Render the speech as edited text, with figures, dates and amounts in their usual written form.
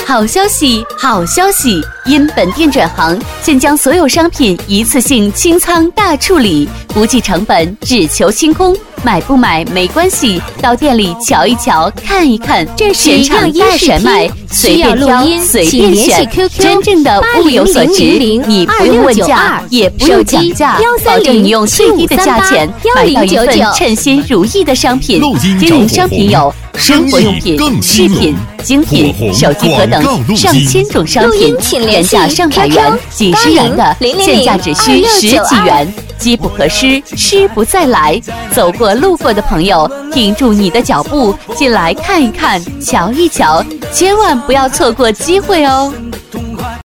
好消息，好消息！因本店转行，现将所有商品一次性清仓大处理，不计成本，只求清空。买不买没关系，到店里瞧一瞧，看一看。 这是全场大甩卖，随便挑，随便选，真正的物有所值。你不用问价，也不用讲价，保证你用最低的价钱买到一份称心如意的商品。经营商品有生活用品、饰品、精品、手机壳等上千种商品，原价上百元、几十元的，现价只需10几元。机不可失，失不再来。走过路过的朋友，停住你的脚步，进来看一看，瞧一瞧，千万不要错过机会哦。